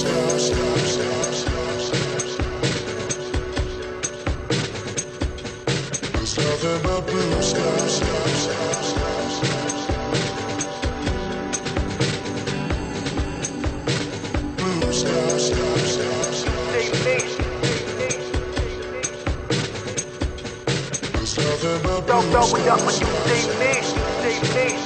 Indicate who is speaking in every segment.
Speaker 1: Nothing but blue skies. Blue skies. There's nothing but blue skies.
Speaker 2: Don't know up when you see me.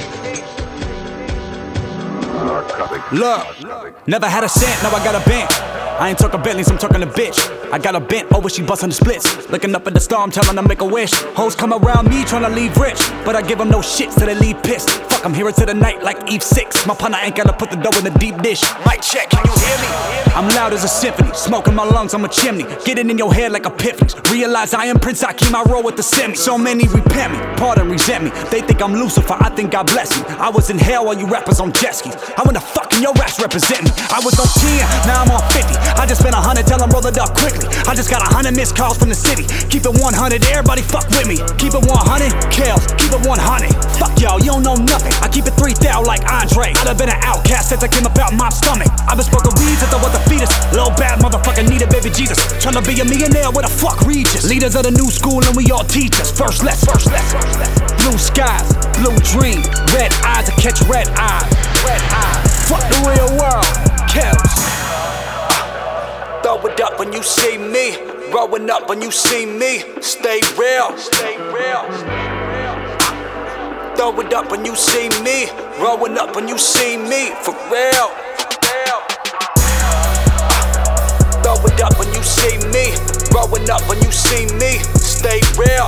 Speaker 3: Look, never had a cent, now I got a bent. I ain't talking Bentleys, I'm talking a bitch. I got a bent over, she bustin' the splits. Looking up at the star, I'm telling her make a wish. Hoes come around me tryna leave rich, but I give them no shit so they leave pissed. Fuck, I'm here into the night like Eve 6. My partner ain't gotta put the dough in the deep dish. Mic check, can you hear me? I'm loud as a symphony, smoke in my lungs, I'm a chimney. Get it in your head like epiphanies. Realize I am Prince Akeem, I roll with the semi. So many repent me, pardon, resent me. They think I'm Lucifer, I think God bless me. I was in hell while you rappers on jet skis. I wanna fucking your ass represent me. I was on 10, now I'm on 50. I just spent 100, tell them roll it up quickly. I just got 100 missed calls from the city. Keep it 100, everybody fuck with me. Keep it 100, Kels, keep it 100. Fuck y'all, you don't know nothing. I keep it 3,000 like Andre. I'd have been an outcast since I came up out my stomach. I've been smoking weed since I was a fetus. Little bad motherfucker need a baby Jesus. Tryna be a millionaire with a fuck Regis. Leaders of the new school and we all teachers. First lesson. Blue skies, blue dreams, red eyes to catch red eyes. Fuck the real world, Kels. Throw it up when you see me. Growing up when you see me. Stay real. Throw it up when you see me. Growing up when you see me. For real. Throw it up when you see me. Growing up when you see me. Stay real.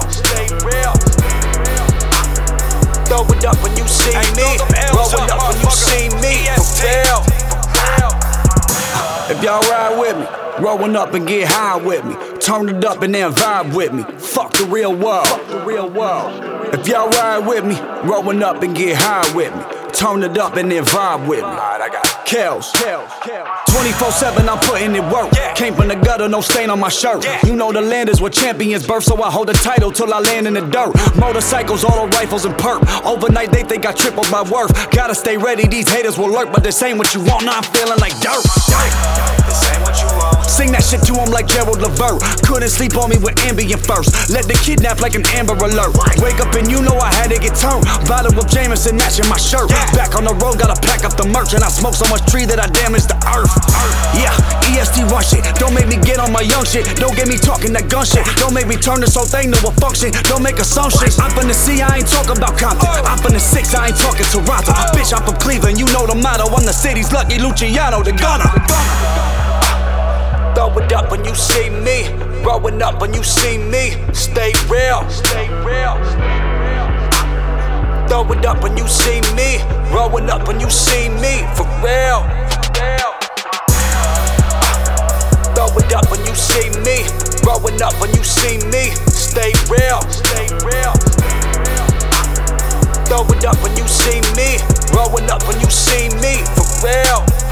Speaker 3: Throw it up when you see me. Growing up when you see me. For real. If y'all ride with me, growing up and get high with me. Turn it up and then vibe with me. Fuck the real world. If y'all ride with me, growing up and get high with me. Turn it up and then vibe with me. Kels. 24/7, I'm putting in work. Came from the gutter, no stain on my shirt. You know the land is where champions birth, so I hold the title till I land in the dirt. Motorcycles, auto rifles, and perp. Overnight they think I tripled my worth. Gotta stay ready, these haters will lurk, but this ain't what you want. Now I'm feeling like dirt.
Speaker 2: This ain't what you want.
Speaker 3: Sing that shit to him like Gerald Levert. Couldn't sleep on me with Ambien first. Let the kidnap like an Amber Alert. Wake up and you know I had to get turned. Bottle of Jameson matching my shirt. Back on the road, gotta pack up the merch. And I smoke so much tree that I damage the earth. Yeah, EST run shit. Don't make me get on my young shit. Don't get me talking that gun shit. Don't make me turn this whole thing to a function. Don't make assumptions. I'm from the C, I ain't talking about Compton. I'm from the 6, I ain't talking Toronto. Bitch, I'm from Cleveland, you know the motto. I'm the city's Lucky Luciano, the gunner. Throw it up when you see me. Growing up when you see me. Stay real. Throw it up when you see me. Growing up when you see me. For real. Throw it up when you see me. Growing up when you see me. Stay real. Throw it up when you see me. Growing up when you see me. For real.